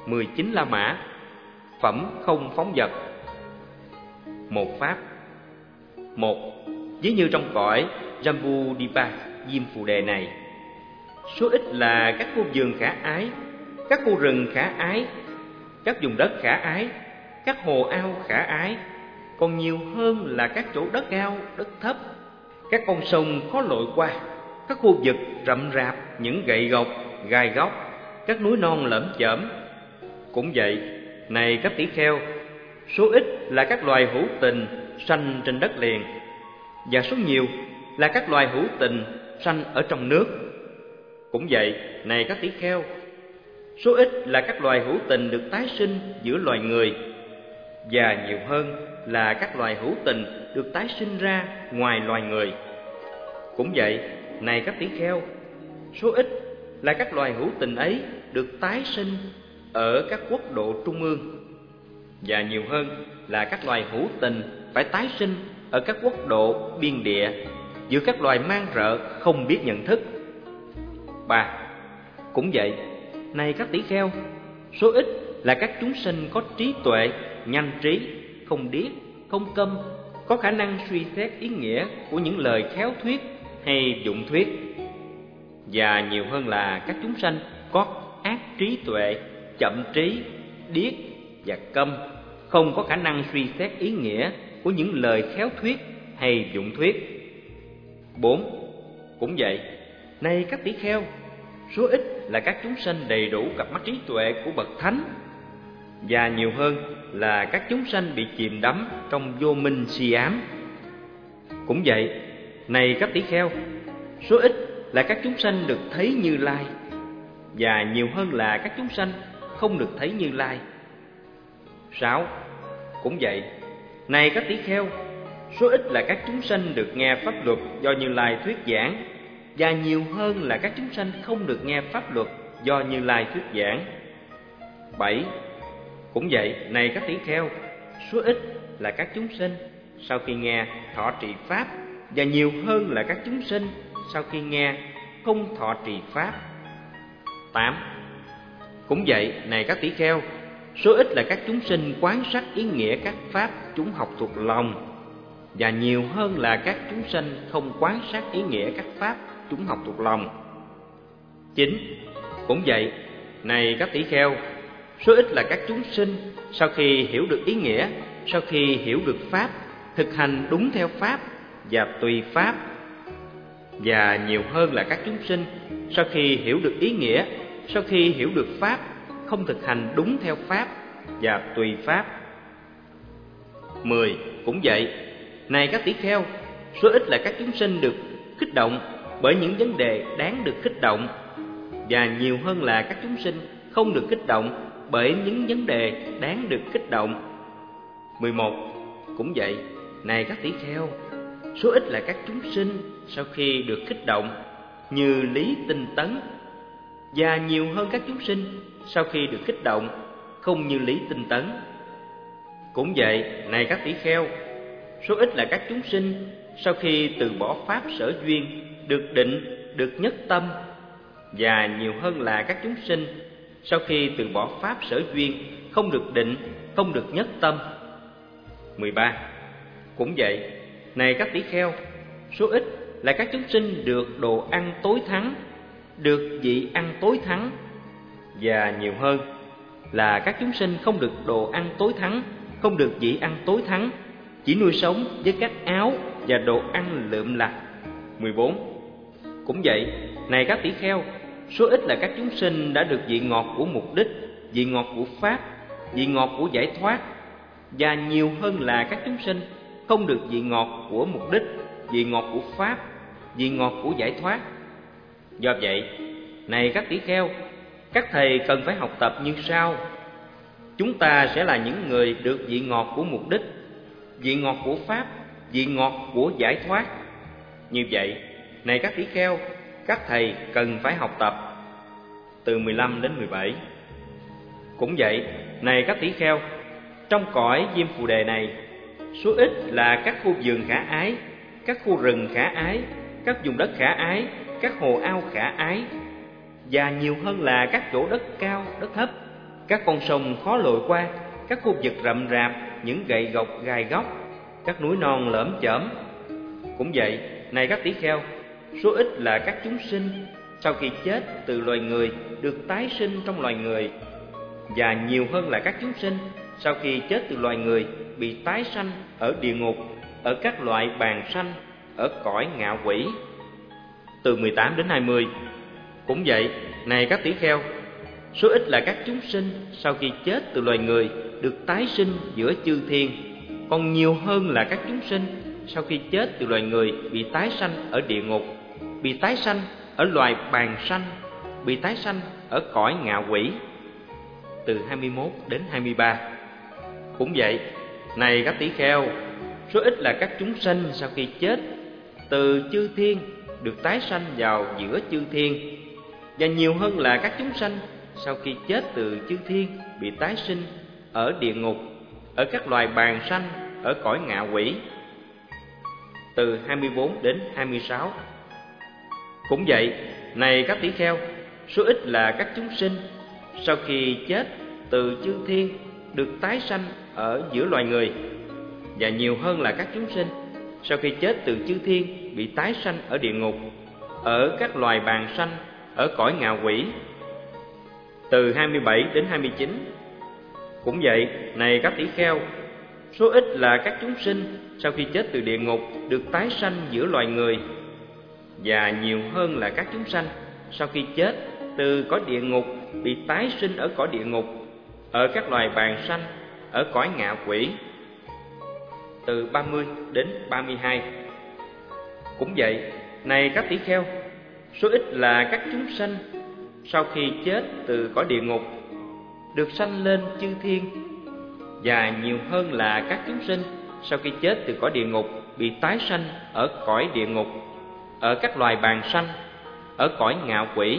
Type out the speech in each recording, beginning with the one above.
19 La Mã, phẩm không phóng dật. Một pháp. Một, ví như trong cõi Jambudipa Diêm Phù Đề này, số ít là các khu vườn khả ái, các khu rừng khả ái, các vùng đất khả ái, các hồ ao khả ái, còn nhiều hơn là các chỗ đất cao, đất thấp, các con sông khó lội qua, các khu vực rậm rạp những gậy gộc, gai góc, các núi non lởm chởm. Cũng vậy, này các tỷ kheo, số ít là các loài hữu tình sanh trên đất liền, và số nhiều là các loài hữu tình sanh ở trong nước. Cũng vậy, này các tỷ kheo, số ít là các loài hữu tình được tái sinh giữa loài người, và nhiều hơn là các loài hữu tình được tái sinh ra ngoài loài người. Cũng vậy, này các tỷ kheo, số ít là các loài hữu tình ấy được tái sinh ở các quốc độ trung ương, và nhiều hơn là các loài hữu tình phải tái sinh ở các quốc độ biên địa giữa các loài man rợ không biết nhận thức. 3. Cũng vậy, này các tỷ kheo, số ít là các chúng sinh có trí tuệ, nhanh trí, không điếc, không câm, có khả năng suy xét ý nghĩa của những lời khéo thuyết hay dụng thuyết, và nhiều hơn là các chúng sanh có ác trí tuệ, chậm trí, điếc và câm, không có khả năng suy xét ý nghĩa của những lời khéo thuyết hay dụng thuyết. 4. Cũng vậy, này các tỷ kheo, số ít là các chúng sanh đầy đủ cặp mắt trí tuệ của bậc thánh, và nhiều hơn là các chúng sanh bị chìm đắm trong vô minh si ám. Cũng vậy, này các tỷ kheo, số ít là các chúng sanh được thấy Như Lai, và nhiều hơn là các chúng sanh không được thấy Như Lai. 6. Cũng vậy, này các tỷ kheo, số ít là các chúng sanh được nghe pháp luật do Như Lai thuyết giảng, và nhiều hơn là các chúng sanh không được nghe pháp luật do Như Lai thuyết giảng. 7. Cũng vậy, này các tỷ kheo, số ít là các chúng sinh sau khi nghe thọ trì pháp, và nhiều hơn là các chúng sinh sau khi nghe không thọ trì pháp. 8. Cũng vậy, này các tỷ kheo, số ít là các chúng sinh quán sát ý nghĩa các pháp chúng học thuộc lòng, và nhiều hơn là các chúng sinh không quán sát ý nghĩa các pháp chúng học thuộc lòng. 9. Cũng vậy, này các tỷ kheo, số ít là các chúng sinh sau khi hiểu được ý nghĩa, sau khi hiểu được pháp, thực hành đúng theo pháp và tùy pháp, và nhiều hơn là các chúng sinh sau khi hiểu được ý nghĩa, sau khi hiểu được pháp, không thực hành đúng theo pháp và tùy pháp. 10. Cũng vậy, này các tỷ kheo, số ít là các chúng sinh được kích động bởi những vấn đề đáng được kích động, và nhiều hơn là các chúng sinh không được kích động bởi những vấn đề đáng được kích động. 11. Cũng vậy, này các tỷ kheo, số ít là các chúng sinh sau khi được kích động như lý tinh tấn, và nhiều hơn các chúng sinh sau khi được kích động không như lý tinh tấn. Cũng vậy, này các tỷ kheo, số ít là các chúng sinh sau khi từ bỏ pháp sở duyên được định, được nhất tâm, và nhiều hơn là các chúng sinh sau khi từ bỏ pháp sở duyên không được định, không được nhất tâm. 13. Cũng vậy, này các tỷ kheo, số ít là các chúng sinh được đồ ăn tối thắng, được vị ăn tối thắng, và nhiều hơn là các chúng sinh không được đồ ăn tối thắng, không được vị ăn tối thắng, chỉ nuôi sống với các áo và đồ ăn lượm lặt. 14. Cũng vậy, này các tỷ kheo, số ít là các chúng sinh đã được vị ngọt của mục đích, vị ngọt của pháp, vị ngọt của giải thoát, và nhiều hơn là các chúng sinh không được vị ngọt của mục đích, vị ngọt của pháp, vị ngọt của giải thoát. Do vậy, này các tỷ kheo, các thầy cần phải học tập như sau. Chúng ta sẽ là những người được vị ngọt của mục đích, vị ngọt của pháp, vị ngọt của giải thoát. Như vậy, này các tỷ kheo, các thầy cần phải học tập. Từ 15 đến 17. Cũng vậy, này các tỷ kheo, trong cõi Diêm Phù Đề này, số ít là các khu vườn khả ái, các khu rừng khả ái, các vùng đất khả ái, các hồ ao khả ái, và nhiều hơn là các chỗ đất cao, đất thấp, các con sông khó lội qua, các khu vực rậm rạp, những gậy gộc gai góc, các núi non lởm chởm. Cũng vậy, này các tỷ kheo, số ít là các chúng sinh sau khi chết từ loài người được tái sinh trong loài người, và nhiều hơn là các chúng sinh sau khi chết từ loài người bị tái sanh ở địa ngục, ở các loại bàn sanh, ở cõi ngạ quỷ. Từ 18 đến 20. Cũng vậy, này các tỷ kheo, số ít là các chúng sinh sau khi chết từ loài người được tái sinh giữa chư thiên, còn nhiều hơn là các chúng sinh sau khi chết từ loài người bị tái sanh ở địa ngục, bị tái sanh ở loài bàn sanh, bị tái sanh ở cõi ngạ quỷ. Từ 21 đến 23. Cũng vậy, này các tỷ kheo, số ít là các chúng sanh sau khi chết từ chư thiên được tái sanh vào giữa chư thiên, và nhiều hơn là các chúng sanh sau khi chết từ chư thiên bị tái sinh ở địa ngục, ở các loài bàn sanh, ở cõi ngạ quỷ. Từ 24 đến 26. Cũng vậy, này các tỷ kheo, số ít là các chúng sinh sau khi chết từ chư thiên được tái sanh ở giữa loài người, và nhiều hơn là các chúng sinh sau khi chết từ chư thiên bị tái sanh ở địa ngục, ở các loài bàn sanh, ở cõi ngạ quỷ. Từ 27 đến 29. Cũng vậy, này các tỷ kheo, số ít là các chúng sinh sau khi chết từ địa ngục được tái sanh giữa loài người, và nhiều hơn là các chúng sanh sau khi chết từ cõi địa ngục bị tái sinh ở cõi địa ngục, ở các loài bàn sanh, ở cõi ngạ quỷ. Từ 30 đến 32. Cũng vậy, này các tỷ kheo, số ít là các chúng sanh sau khi chết từ cõi địa ngục được sanh lên chư thiên, và nhiều hơn là các chúng sinh sau khi chết từ cõi địa ngục bị tái sanh ở cõi địa ngục, ở các loài bàn sanh, ở cõi ngạ quỷ.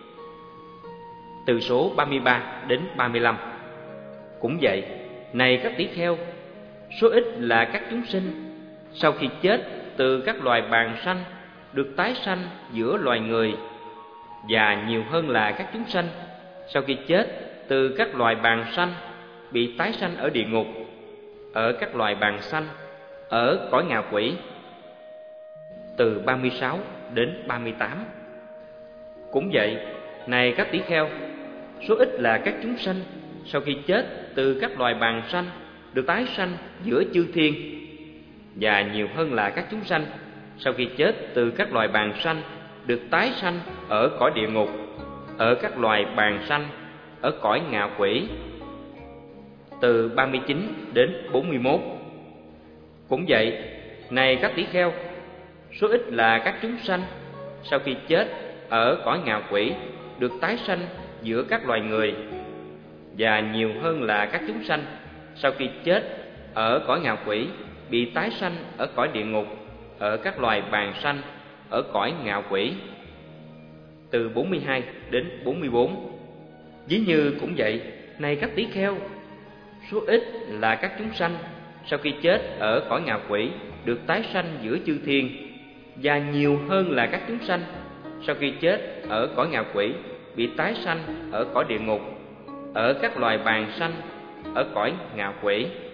Từ số 33 đến 35. Cũng vậy, này các tỷ kheo, số ít là các chúng sinh sau khi chết từ các loài bàn sanh được tái sanh giữa loài người, và nhiều hơn là các chúng sanh sau khi chết từ các loài bàn sanh bị tái sanh ở địa ngục, ở các loài bàn sanh, ở cõi ngạ quỷ. Từ 36 đến 38. Cũng vậy, này các tỷ kheo, số ít là các chúng sanh sau khi chết từ các loài bàn sanh được tái sanh giữa chư thiên, và nhiều hơn là các chúng sanh sau khi chết từ các loài bàn sanh được tái sanh ở cõi địa ngục, ở các loài bàn sanh, ở cõi ngạ quỷ. Từ 39 đến 41. Cũng vậy, này các tỷ kheo, số ít là các chúng sanh sau khi chết ở cõi ngạ quỷ được tái sanh giữa các loài người, và nhiều hơn là các chúng sanh sau khi chết ở cõi ngạ quỷ bị tái sanh ở cõi địa ngục, ở các loài bàn sanh, ở cõi ngạ quỷ. Từ 42 đến 44. Ví như cũng vậy, này các tỷ kheo, số ít là các chúng sanh sau khi chết ở cõi ngạ quỷ được tái sanh giữa chư thiên, và nhiều hơn là các chúng sanh sau khi chết ở cõi ngạ quỷ bị tái sanh ở cõi địa ngục, ở các loài bàn sanh, ở cõi ngạ quỷ.